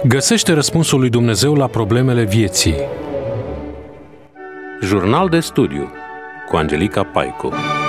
Găsește răspunsul lui Dumnezeu la problemele vieții. Jurnal de studiu cu Angelica Paicu.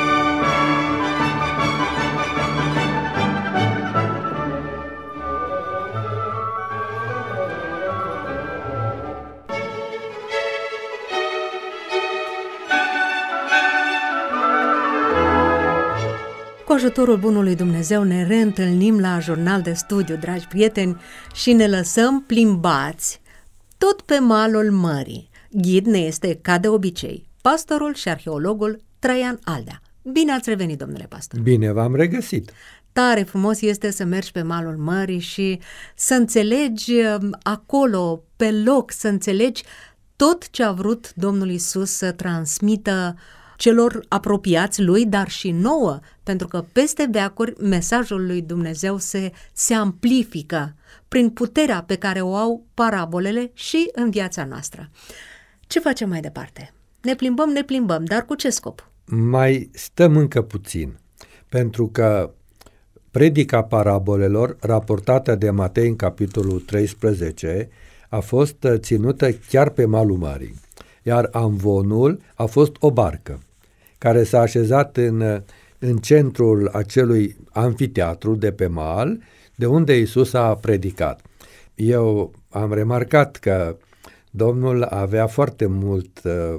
Cu ajutorul bunului Dumnezeu ne reîntâlnim la Jurnal de studiu, dragi prieteni, și ne lăsăm plimbați tot pe malul mării. Ghid ne este, ca de obicei, pastorul și arheologul Traian Aldea. Bine ați revenit, domnule pastor! Bine v-am regăsit! Tare frumos este să mergi pe malul mării și să înțelegi acolo, pe loc, să înțelegi tot ce a vrut Domnul Iisus să transmită celor apropiați lui, dar și nouă, pentru că peste veacuri mesajul lui Dumnezeu se amplifică prin puterea pe care o au parabolele și în viața noastră. Ce facem mai departe? Ne plimbăm, dar cu ce scop? Mai stăm încă puțin, pentru că predica parabolelor, raportată de Matei în capitolul 13, a fost ținută chiar pe malul mării, iar amvonul a fost o barcă care s-a așezat în centrul acelui amfiteatru de pe mal, de unde Iisus a predicat. Eu am remarcat că Domnul avea foarte mult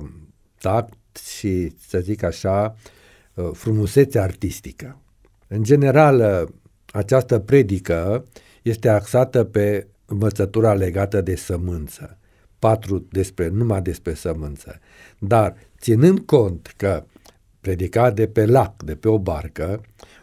tact și, să zic așa, frumusețe artistică. În general, această predică este axată pe învățătura legată de sămânță, numai despre sămânță. Dar, ținând cont că predica de pe lac, de pe o barcă,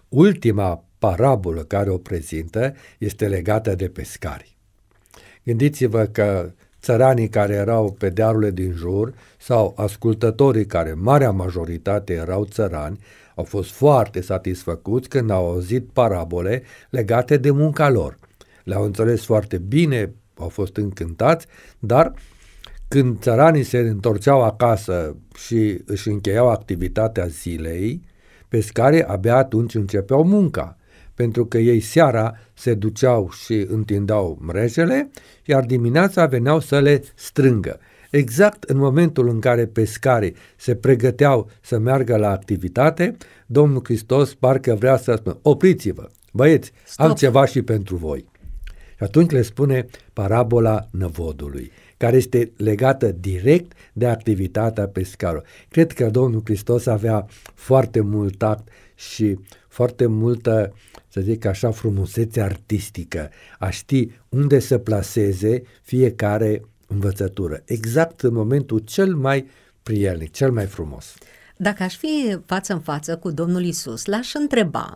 ultima parabolă care o prezintă este legată de pescari. Gândiți-vă că țăranii care erau pe dealurile din jur sau ascultătorii care, marea majoritate, erau țărani, au fost foarte satisfăcuți când au auzit parabole legate de munca lor. Le-au înțeles foarte bine, au fost încântați, dar când țăranii se întorceau acasă și își încheiau activitatea zilei, pescarii abia atunci începeau munca, pentru că ei seara se duceau și întindeau mrejele, iar dimineața veneau să le strângă. Exact în momentul în care pescarii se pregăteau să meargă la activitate, Domnul Hristos parcă vrea să spună: opriți-vă, băieți, Stop. am ceva și pentru voi. Și atunci le spune parabola năvodului, care este legată direct de activitatea pescarilor. Cred că Domnul Hristos avea foarte mult tact și foarte multă, să zic așa, frumusețe artistică, a ști unde să plaseze fiecare învățătură, exact în momentul cel mai prielnic, cel mai frumos. Dacă aș fi față în față cu Domnul Iisus, l-aș întreba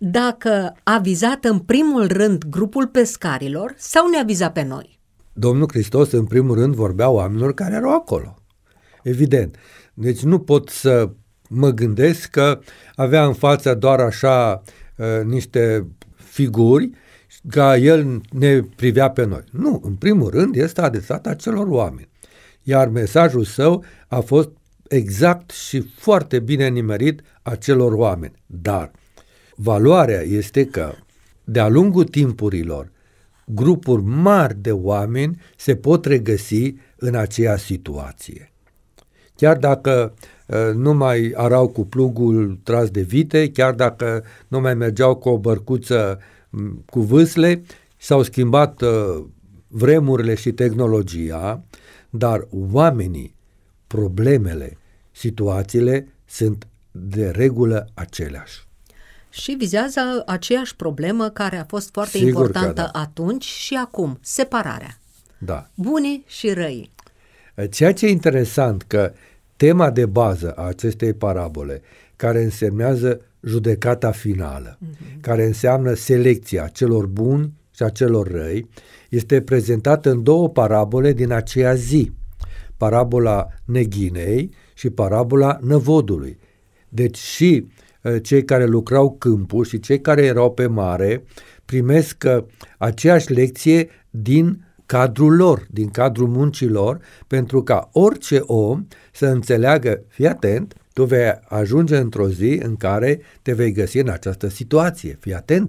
dacă a vizat în primul rând grupul pescarilor sau ne-a vizat pe noi? Domnul Hristos în primul rând vorbea oamenilor care erau acolo. Evident. Deci nu pot să mă gândesc că avea în față doar așa niște figuri ca el ne privea pe noi. Nu, în primul rând este adresat acelor oameni. Iar mesajul său a fost exact și foarte bine nimerit acelor oameni. Dar valoarea este că de-a lungul timpurilor grupuri mari de oameni se pot regăsi în aceeași situație. Chiar dacă nu mai arau cu plugul tras de vite, chiar dacă nu mai mergeau cu o bărcuță cu vâsle, s-au schimbat vremurile și tehnologia, dar oamenii, problemele, situațiile sunt de regulă aceleași. Și vizează aceeași problemă care a fost foarte Sigur importantă da. atunci și acum, separarea. Da. Bunii și răi. Ceea ce e interesant că tema de bază a acestei parabole, care însemnează judecata finală, care înseamnă selecția celor buni și a celor răi, este prezentată în două parabole din aceea zi. Parabola neghinei și parabola năvodului. Deci și cei care lucrau câmpul și cei care erau pe mare primesc aceeași lecție din cadrul lor, din cadrul muncilor, pentru ca orice om să înțeleagă, fii atent, tu vei ajunge într-o zi în care te vei găsi în această situație, fii atent.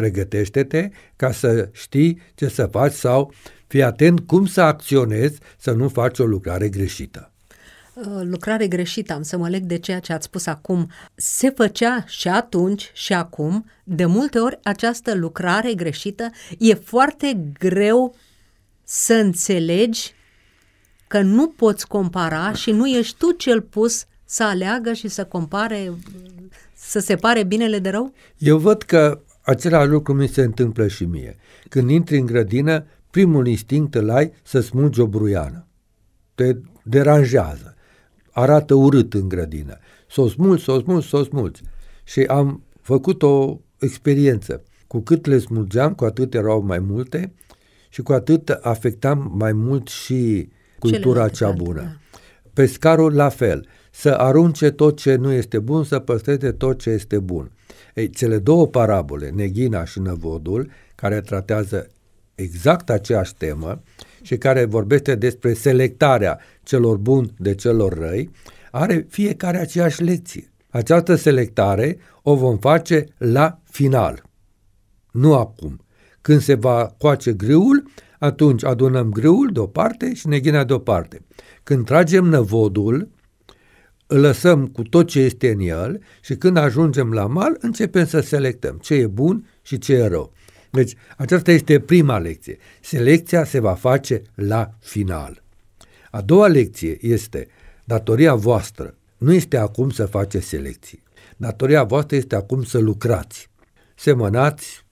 pregătește-te ca să știi ce să faci sau fii atent cum să acționezi să nu faci o lucrare greșită. Lucrare greșită, am să mă leg de ceea ce ați spus acum. Se făcea și atunci și acum, de multe ori această lucrare greșită e foarte greu să înțelegi că nu poți compara și nu ești tu cel pus să aleagă și să compare, să separe binele de rău? Eu văd că același lucru mi se întâmplă și mie. Când intri în grădină, primul instinct îl ai să smulgi o bruiană. Te deranjează. Arată urât în grădină. S-o smulgi. Și am făcut o experiență. Cu cât le smulgeam, cu atât erau mai multe și cu atât afectam mai mult și cultura cea bună. Da. Pescarul la fel. Să arunce tot ce nu este bun, să păstreze tot ce este bun. Ei, cele două parabole, Neghina și Năvodul, care tratează exact aceeași temă și care vorbește despre selectarea celor buni de celor răi, are fiecare aceeași lecție. Această selectare o vom face la final, nu acum. Când se va coace grâul, atunci adunăm grâul deoparte și neghina deoparte. Când tragem năvodul, îl lăsăm cu tot ce este în el și când ajungem la mal, începem să selectăm ce e bun și ce e rău. Deci, aceasta este prima lecție. Selecția se va face la final. A doua lecție este, datoria voastră nu este acum să faceți selecții. Datoria voastră este acum să lucrați. Semănați,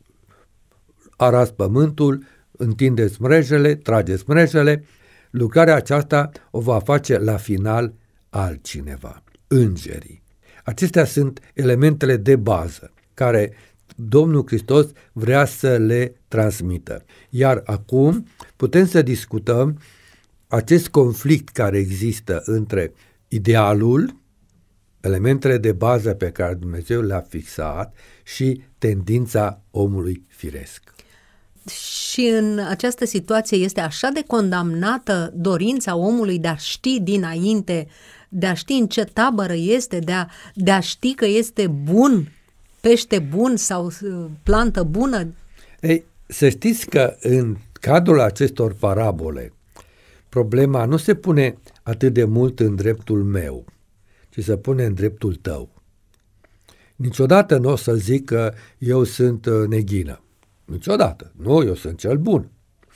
arați pământul, întindeți mrejele, trageți mrejele. Lucrarea aceasta o va face la final altcineva, îngerii. Acestea sunt elementele de bază care Domnul Hristos vrea să le transmită. Iar acum putem să discutăm acest conflict care există între idealul, elementele de bază pe care Dumnezeu le-a fixat și tendința omului firesc. Și în această situație este așa de condamnată dorința omului de a ști dinainte, de a ști în ce tabără este, de a ști că este bun, pește bun sau plantă bună? Ei, să știți că în cadrul acestor parabole, problema nu se pune atât de mult în dreptul meu, ci se pune în dreptul tău. Niciodată nu o să zic că eu sunt neghină. Niciodată. Nu, eu sunt cel bun.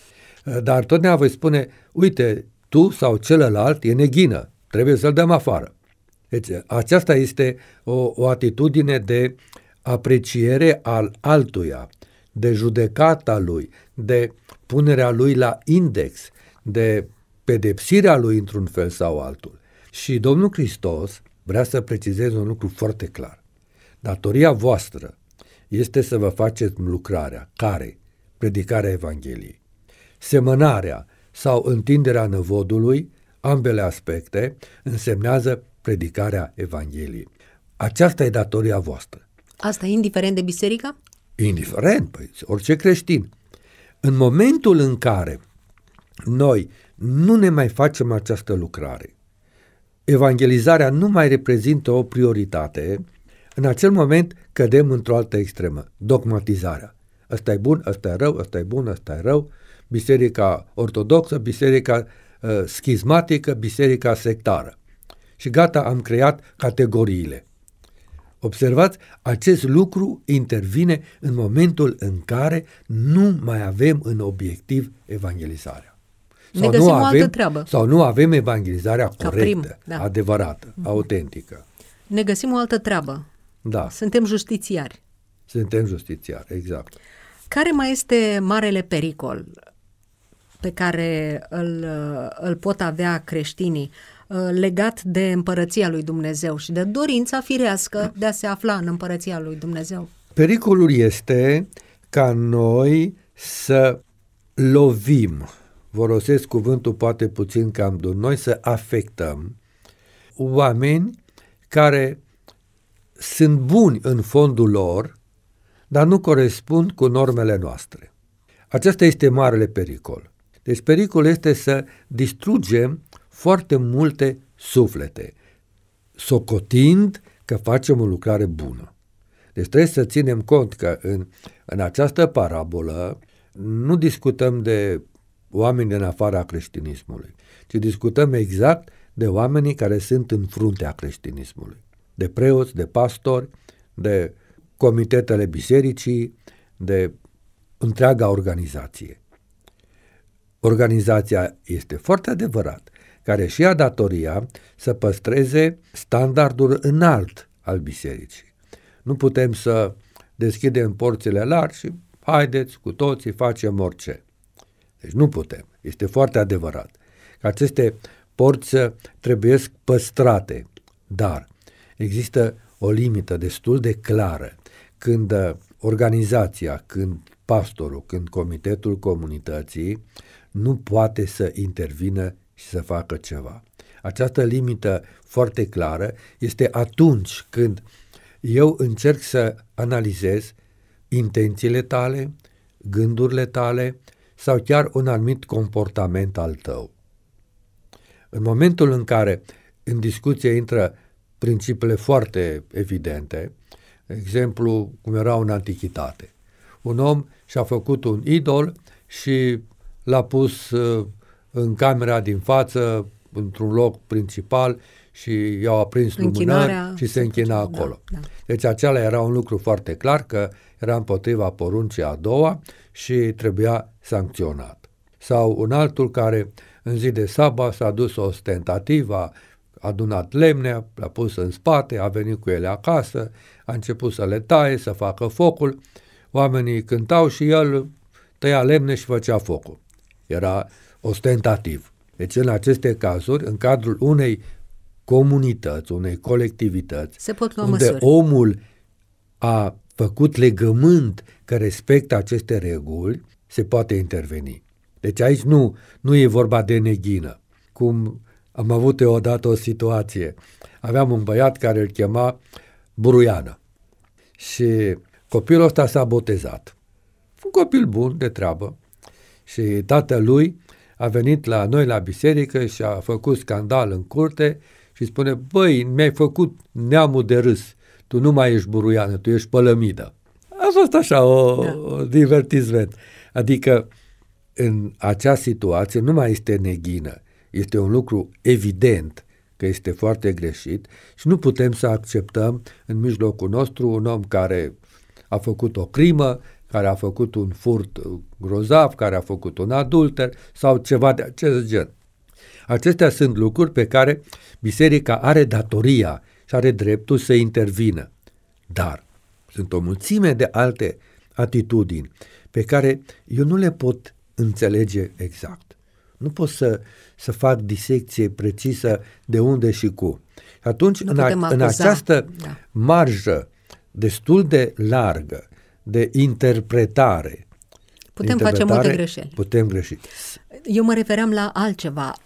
Dar totdeauna voi spune, uite, tu sau celălalt e neghină, trebuie să-l dăm afară. Deci, aceasta este o atitudine de apreciere al altuia, de judecata lui, de punerea lui la index, de pedepsirea lui într-un fel sau altul. Și Domnul Hristos vrea să precizeze un lucru foarte clar. Datoria voastră este să vă faceți lucrarea, care? Predicarea Evangheliei. Semănarea sau întinderea năvodului, ambele aspecte, însemnează predicarea Evangheliei. Aceasta e datoria voastră. Asta indiferent de biserică? Indiferent, păi, orice creștin. În momentul în care noi nu ne mai facem această lucrare, evangelizarea nu mai reprezintă o prioritate, în acel moment cădem într-o altă extremă, dogmatizarea. Ăsta e bun, ăsta e rău, ăsta e bun, ăsta e rău, biserica ortodoxă, biserica schismatică, biserica sectară. Și gata, am creat categoriile. Observați, acest lucru intervine în momentul în care nu mai avem în obiectiv evangelizarea. Ne găsim o altă treabă. Sau nu avem evangelizarea corectă, adevărată, autentică. Ne găsim o altă treabă. Da. Suntem justițiari. Suntem justițiari, exact. Care mai este marele pericol pe care îl pot avea creștinii legat de împărăția lui Dumnezeu și de dorința firească de a se afla în împărăția lui Dumnezeu? Pericolul este ca noi să lovim, folosesc cuvântul poate puțin cam dur, noi să afectăm oameni care sunt buni în fondul lor, dar nu corespund cu normele noastre. Acesta este marele pericol. Deci pericolul este să distrugem foarte multe suflete, socotind că facem o lucrare bună. Deci trebuie să ținem cont că în această parabolă nu discutăm de oameni din afara creștinismului, ci discutăm exact de oamenii care sunt în fruntea creștinismului, de preoți, de pastori, de comitetele bisericii, de întreaga organizație. Organizația este foarte adevărat, care și a datoria să păstreze standardul înalt al bisericii. Nu putem să deschidem porțile largi și haideți cu toții facem orice. Deci nu putem. Este foarte adevărat că aceste porți trebuie păstrate, dar există o limită destul de clară când organizația, când pastorul, când comitetul comunității nu poate să intervină și să facă ceva. Această limită foarte clară este atunci când eu încerc să analizez intențiile tale, gândurile tale sau chiar un anumit comportament al tău. În momentul în care în discuție intră principiile foarte evidente, exemplu cum era în antichitate. Un om și-a făcut un idol și l-a pus în camera din față, într-un loc principal și i-au aprins lumânări și se închina acolo. Da. Deci acela era un lucru foarte clar că era împotriva poruncii a doua și trebuia sancționat. Sau un altul care în zi de sabat s-a dus ostentativ, a adunat lemne, l-a pus în spate, a venit cu ele acasă, a început să le taie, să facă focul, oamenii cântau și el tăia lemne și făcea focul. Era ostentativ. Deci în aceste cazuri, în cadrul unei comunități, unei colectivități, se pot lua unde măsuri. Omul a făcut legământ că respectă aceste reguli, se poate interveni. Deci aici nu e vorba de neghină. Cum am avut eu odată o situație. Aveam un băiat care îl chema Buruiană și copilul ăsta s-a botezat. Un copil bun, de treabă. Și tatălui a venit la noi la biserică și a făcut scandal în curte și spune: băi, mi-ai făcut neamul de râs, tu nu mai ești Buruiană, tu ești Pălămidă. A fost așa o divertisment. Adică în acea situație nu mai este neghină, este un lucru evident că este foarte greșit și nu putem să acceptăm în mijlocul nostru un om care a făcut o crimă, care a făcut un furt grozav, care a făcut un adulter sau ceva de acest gen. Acestea sunt lucruri pe care biserica are datoria și are dreptul să intervină. Dar sunt o mulțime de alte atitudini pe care eu nu le pot înțelege exact. Nu pot să fac disecție precisă de unde și cum. Atunci, în această marjă destul de largă de interpretare, putem face multe greșeli. Putem greși. Eu mă refeream la altceva,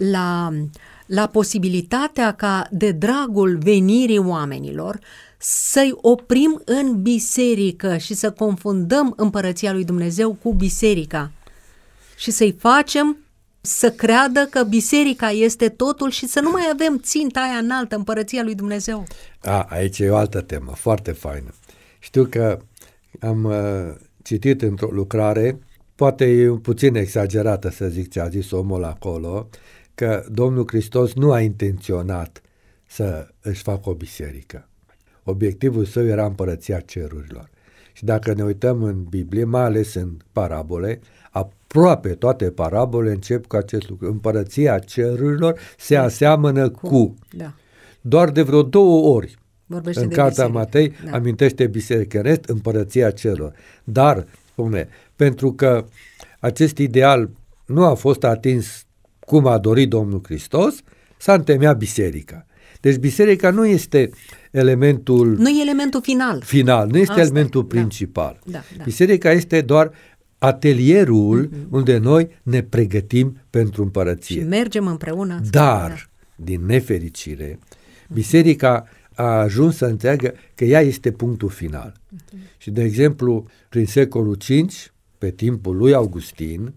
la posibilitatea ca de dragul venirii oamenilor să-i oprim în biserică și să confundăm împărăția lui Dumnezeu cu biserica și să-i facem să creadă că biserica este totul și să nu mai avem ținta aia înaltă, împărăția lui Dumnezeu. Aici e o altă temă, foarte faină. Știu că am citit într-o lucrare, poate e puțin exagerată să zic ce a zis omul acolo, că Domnul Hristos nu a intenționat să își facă o biserică. Obiectivul său era împărăția cerurilor. Și dacă ne uităm în Biblie, mai ales în parabole, aproape toate parabolele încep cu acest lucru. Împărăția cerurilor se aseamănă cu. Da. Doar de vreo 2 ori vorbește în cartea Matei amintește biserică, în rest împărăția cerurilor. Dar, spune, pentru că acest ideal nu a fost atins cum a dorit Domnul Hristos, s-a întemeiat biserica. Deci biserica nu este elementul... Nu e elementul final. Nu este elementul principal. Da. Biserica este doar atelierul unde noi ne pregătim pentru împărăție. Și mergem împreună. Dar, din nefericire, biserica a ajuns să înțeleagă că ea este punctul final. Și, de exemplu, prin secolul V, pe timpul lui Augustin,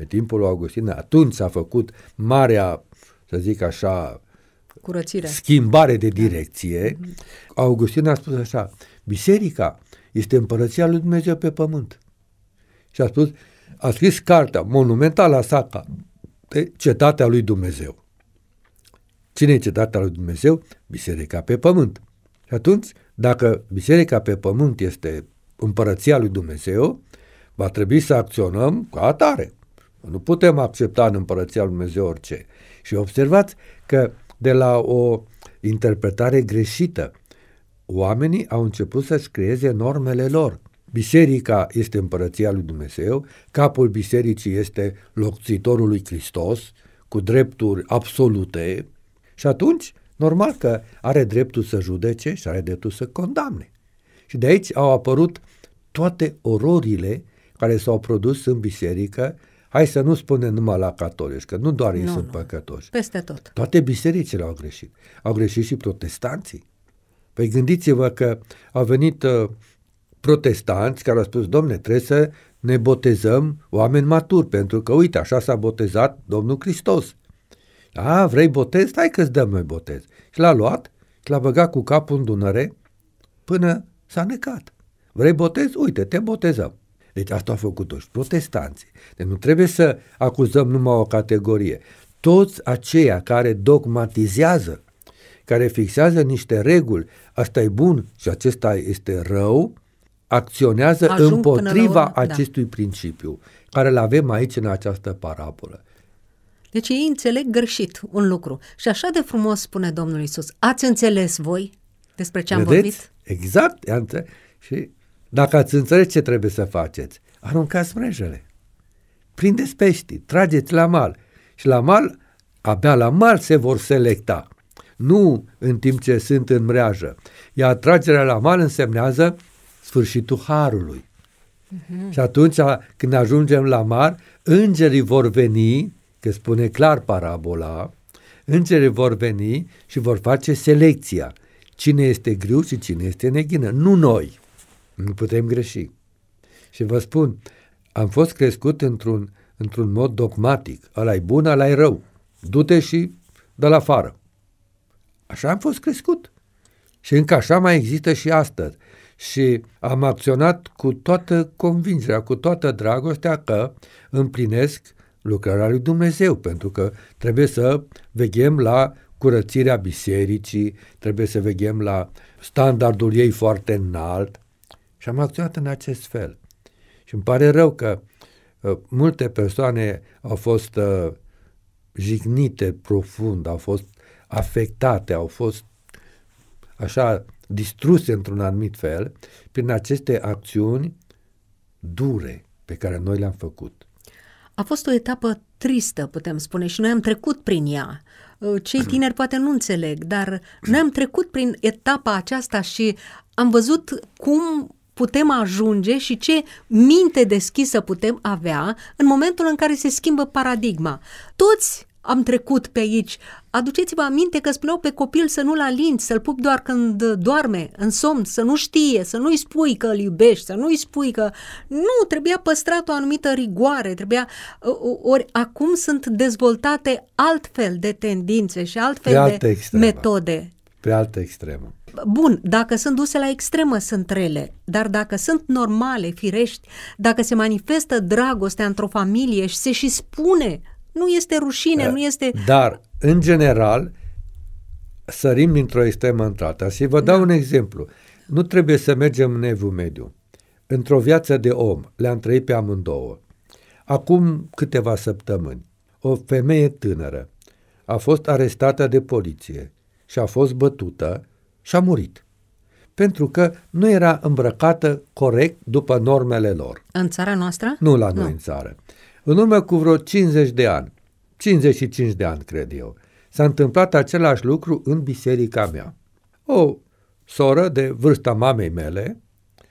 atunci s-a făcut marea, să zic așa, curățire, schimbare de direcție. Augustin a spus așa: biserica este împărăția lui Dumnezeu pe pământ. Și a scris cartea monumentală sa de Cetatea lui Dumnezeu. Cine e Cetatea lui Dumnezeu? Biserica pe pământ. Și atunci, dacă biserica pe pământ este împărăția lui Dumnezeu, va trebui să acționăm ca atare. Nu putem accepta în împărăția lui Dumnezeu orice. Și observați că de la o interpretare greșită, oamenii au început să-și creeze normele lor. Biserica este împărăția lui Dumnezeu, capul bisericii este locțitorul lui Hristos, cu drepturi absolute, și atunci, normal că are dreptul să judece și are dreptul să condamne. Și de aici au apărut toate ororile care s-au produs în biserică. Hai să nu spunem numai la catolici, că nu doar ei sunt păcătoși. Peste tot. Toate bisericile au greșit. Au greșit și protestanții. Păi gândiți-vă că au venit protestanți care au spus, domne, trebuie să ne botezăm oameni maturi, pentru că, uite, așa s-a botezat Domnul Hristos. A, vrei botez? Hai că-ți dăm noi botez. Și l-a luat și l-a băgat cu capul în Dunăre până s-a necat. Vrei botez? Uite, te botezăm. Deci asta au făcut-o și protestanții. Deci nu trebuie să acuzăm numai o categorie. Toți aceia care dogmatizează, care fixează niște reguli, asta e bun și acesta este rău, acționează împotriva acestui principiu, care îl avem aici în această parabolă. Deci ei înțeleg greșit un lucru. Și așa de frumos spune Domnul Iisus. Ați înțeles voi despre ce am vorbit? Exact. Și dacă ați înțeles ce trebuie să faceți, aruncați mrejele, prindeți pești, trageți la mal. Și la mal, abia la mal se vor selecta. Nu în timp ce sunt în mreajă. Iar tragerea la mal însemnează sfârșitul harului. Și atunci, când ajungem la mal, îngerii vor veni, că spune clar parabola, îngerii vor veni și vor face selecția. Cine este grâu și cine este neghină. Nu noi. Nu putem greși. Și vă spun, am fost crescut într-un mod dogmatic. Ăla-i bun, ăla-i rău. Du-te și dă-l afară. Așa am fost crescut. Și încă așa mai există și astăzi. Și am acționat cu toată convingerea, cu toată dragostea că împlinesc lucrarea lui Dumnezeu, pentru că trebuie să veghem la curățirea bisericii, trebuie să veghem la standardul ei foarte înalt. Și am acționat în acest fel. Și îmi pare rău că multe persoane au fost jignite profund, au fost afectate, au fost așa distruse într-un anumit fel prin aceste acțiuni dure pe care noi le-am făcut. A fost o etapă tristă, putem spune, și noi am trecut prin ea. Cei tineri poate nu înțeleg, dar noi am trecut prin etapa aceasta și am văzut cum putem ajunge și ce minte deschisă putem avea în momentul în care se schimbă paradigma. Toți am trecut pe aici. Aduceți-vă aminte că spuneau pe copil să nu-l alinți, să-l pupi doar când doarme, în somn, să nu știe, să nu-i spui că îl iubești, să nu-i spui că... Nu, trebuia păstrat o anumită rigoare, ori acum sunt dezvoltate altfel de tendințe și altfel de metode. Pe altă extremă. Bun, dacă sunt duse la extremă sunt rele, dar dacă sunt normale, firești, dacă se manifestă dragostea într-o familie și se și spune, nu este rușine, nu este... Dar, în general, sărim dintr-o extremă într-alta. Și vă dau un exemplu. Nu trebuie să mergem în evul mediu. Într-o viață de om, le-am trăit pe amândouă. Acum câteva săptămâni, o femeie tânără a fost arestată de poliție și a fost bătută și a murit. Pentru că nu era îmbrăcată corect după normele lor. În țara noastră? Nu la noi în țară. În urmă cu vreo 50 de ani, 55 de ani, cred eu, s-a întâmplat același lucru în biserica mea. O soră de vârsta mamei mele,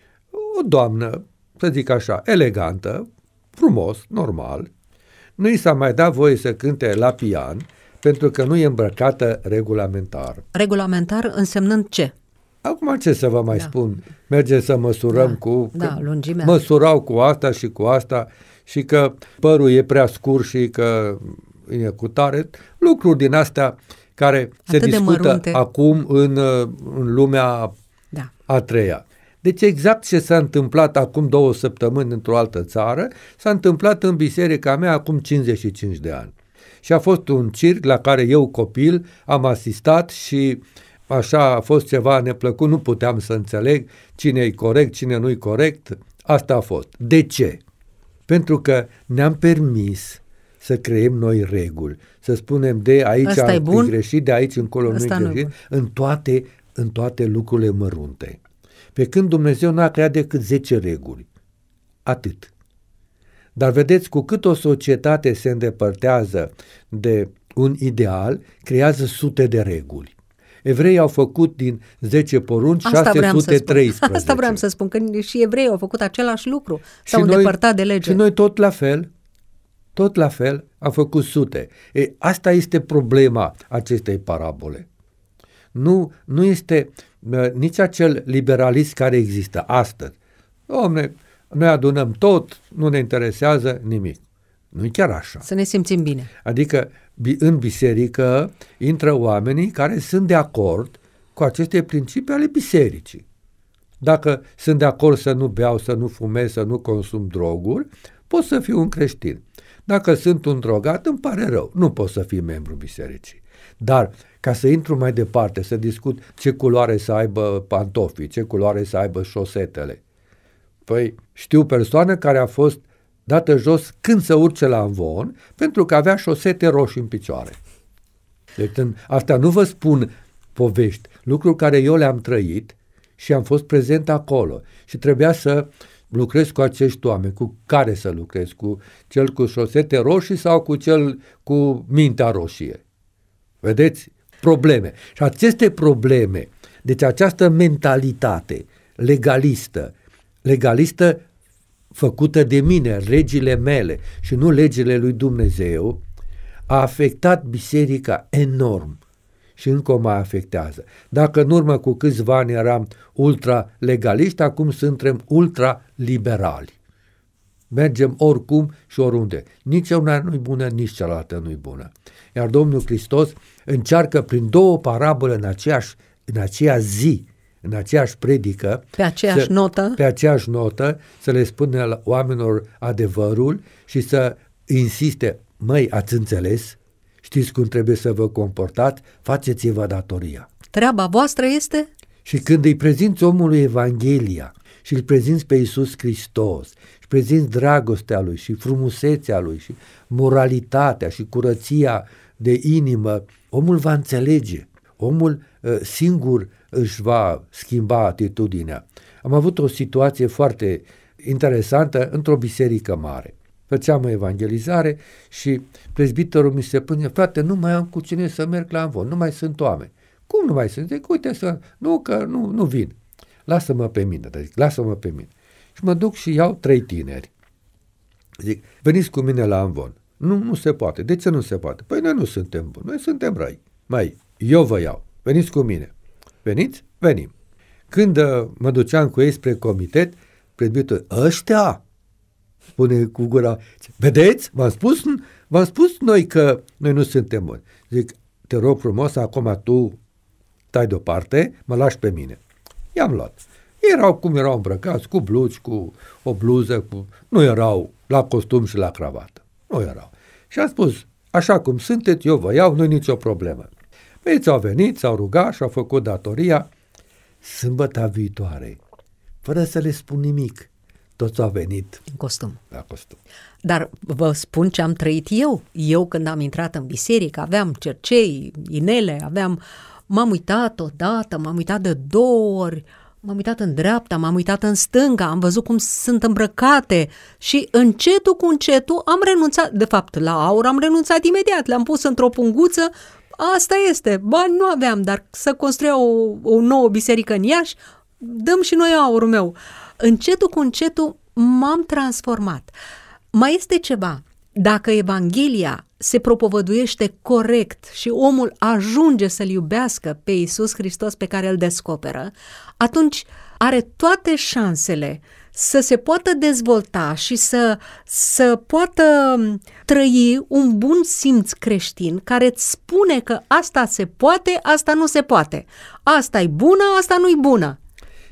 o doamnă, să zic așa, elegantă, frumos, normal, nu i s-a mai dat voie să cânte la pian pentru că nu e îmbrăcată regulamentar. Regulamentar însemnând ce? Acum ce să vă mai spun? Mergem să măsurăm cu... lungimea. Măsurau cu asta și cu asta și că părul e prea scurt și că e cu tare. Lucruri din astea care se discută acum în lumea a treia. Deci exact ce s-a întâmplat acum 2 săptămâni într-o altă țară, s-a întâmplat în biserica mea acum 55 de ani. Și a fost un circ la care eu, copil, am asistat și așa a fost ceva neplăcut, nu puteam să înțeleg cine e corect, cine nu e corect. Asta a fost. De ce? Pentru că ne-am permis să creăm noi reguli, să spunem de aici e greșit, de aici încolo nu e greșit, în toate lucrurile mărunte. Pe când Dumnezeu n-a creat decât 10 reguli. Atât. Dar vedeți, cu cât o societate se îndepărtează de un ideal, creează sute de reguli. Evreii au făcut din 10 porunci 613. Asta vreau să spun, că și evreii au făcut același lucru. S-au îndepărtat de lege. Și noi tot la fel, am făcut sute. Asta este problema acestei parabole. Nu este nici acel liberalism care există astăzi. Dom'le, noi adunăm tot, nu ne interesează nimic. Nu e chiar așa. Să ne simțim bine. Adică în biserică intră oamenii care sunt de acord cu aceste principii ale bisericii. Dacă sunt de acord să nu beau, să nu fumez, să nu consum droguri, pot să fiu un creștin. Dacă sunt un drogat, îmi pare rău, nu pot să fiu membru bisericii. Dar ca să intru mai departe, să discut ce culoare să aibă pantofii, ce culoare să aibă șosetele. Păi știu persoană care a fost dată jos când să urce la amvon pentru că avea șosete roșii în picioare. Deci asta nu vă spun povești, lucruri care eu le-am trăit și am fost prezent acolo și trebuia să lucrez cu acești oameni. Cu care să lucrez? Cu cel cu șosete roșii sau cu cel cu mintea roșie? Vedeți? Probleme. Și aceste probleme, deci această mentalitate legalistă făcută de mine, legile mele și nu legile lui Dumnezeu, a afectat biserica enorm și încă o mai afectează. Dacă în urmă cu câțiva ani eram ultra-legaliști, acum suntem ultra-liberali. Mergem oricum și oriunde. Nici una nu-i bună, nici cealaltă nu-i bună. Iar Domnul Hristos încearcă prin 2 parabole în aceea zi, în aceeași predică, pe aceeași notă, să le spună oamenilor adevărul și să insiste, măi, ați înțeles? Știți cum trebuie să vă comportați? Faceți-vă datoria. Treaba voastră este? Și când îi prezinți omului Evanghelia și îl prezinți pe Iisus Hristos și prezinți dragostea Lui și frumusețea Lui și moralitatea și curăția de inimă, omul va înțelege. Omul singur își va schimba atitudinea. Am avut o situație foarte interesantă într-o biserică mare. Făceam o evangelizare și prezbiterul mi se pune, frate, nu mai am cu cine să merg la amvon, nu mai sunt oameni. Cum nu mai sunt? Zic, uite, nu vin. Lasă-mă pe mine. Și mă duc și iau 3 tineri. Zic, veniți cu mine la amvon. Nu se poate. De ce nu se poate? Păi noi nu suntem buni, noi suntem răi. Mai, eu vă iau. Veniți cu mine. Veniți? Venim. Când mă duceam cu ei spre comitet, prezbiterul, ăștia, spune cu gura, vedeți? V-am spus noi că noi nu suntem buni. Zic, te rog frumos, acum tu stai deoparte, mă lași pe mine. I-am luat. Erau cum erau îmbrăcați, cu blugi, cu o bluză, nu erau la costum și la cravată. Nu erau. Și am spus, așa cum sunteți, eu vă iau, nu-i nicio problemă. Ei au venit, s-au rugat și au făcut datoria. Sâmbăta viitoare, fără să le spun nimic, toți au venit în costum. La costum. Dar vă spun ce am trăit eu. Eu când am intrat în biserică, aveam cercei, inele, m-am uitat odată, m-am uitat de 2 ori, m-am uitat în dreapta, m-am uitat în stânga, am văzut cum sunt îmbrăcate și încetul cu încetul am renunțat, de fapt la aur am renunțat imediat, le-am pus într-o punguță. Asta este, bani nu aveam, dar să construia o nouă biserică în Iași, dăm și noi aurul meu. Încetul cu încetul m-am transformat. Mai este ceva, dacă Evanghelia se propovăduiește corect și omul ajunge să-L iubească pe Iisus Hristos pe care îl descoperă, atunci are toate șansele să se poată dezvolta și să poată trăi un bun simț creștin care îți spune că asta se poate, asta nu se poate. Asta e bună, asta nu e bună.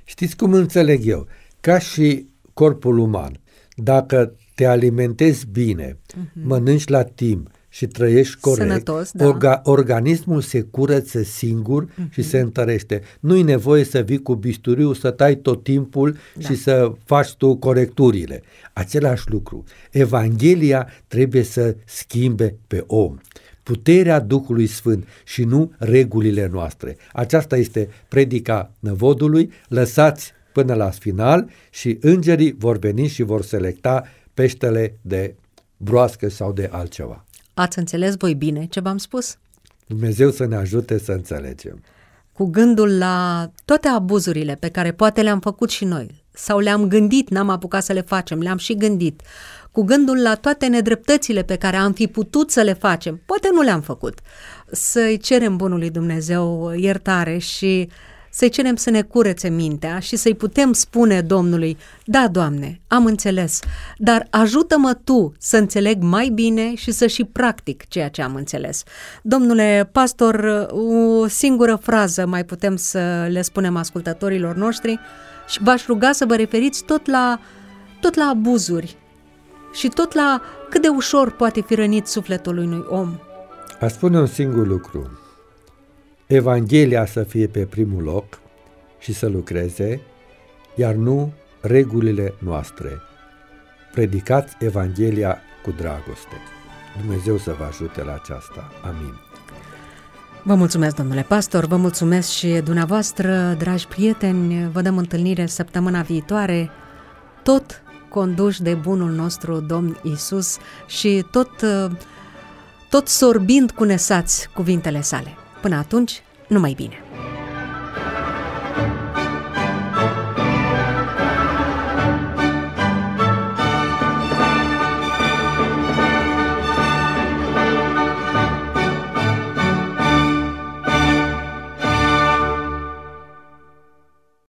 Știți cum înțeleg eu? Ca și corpul uman, dacă te alimentezi bine, mănânci la timp și trăiești corect, sănătos, da. Organismul se curăță singur și se întărește. Nu-i nevoie să vii cu bisturiu, să tai tot timpul și să faci tu corecturile. Același lucru. Evanghelia trebuie să schimbe pe om. Puterea Duhului Sfânt și nu regulile noastre. Aceasta este predica năvodului. Lăsați până la final și îngerii vor veni și vor selecta peștele de broască sau de altceva. Ați înțeles voi bine ce v-am spus? Dumnezeu să ne ajute să înțelegem. Cu gândul la toate abuzurile pe care poate le-am făcut și noi, sau le-am gândit, n-am apucat să le facem, le-am și gândit, cu gândul la toate nedreptățile pe care am fi putut să le facem, poate nu le-am făcut, să-i cerem bunului Dumnezeu iertare și să-i cerem să ne curețe mintea și să-i putem spune Domnului: da, Doamne, am înțeles, dar ajută-mă Tu să înțeleg mai bine și să și practic ceea ce am înțeles. Domnule pastor, o singură frază mai putem să le spunem ascultătorilor noștri și v-aș ruga să vă referiți tot la abuzuri și tot la cât de ușor poate fi rănit sufletul unui om. Aș spune un singur lucru. Evanghelia să fie pe primul loc și să lucreze, iar nu regulile noastre. Predicați Evanghelia cu dragoste. Dumnezeu să vă ajute la aceasta. Amin. Vă mulțumesc, domnule pastor, vă mulțumesc și dumneavoastră, dragi prieteni, vă dăm întâlnire săptămâna viitoare, tot conduși de bunul nostru Domn Iisus și tot sorbind cu nesați cuvintele sale. Până atunci, numai bine!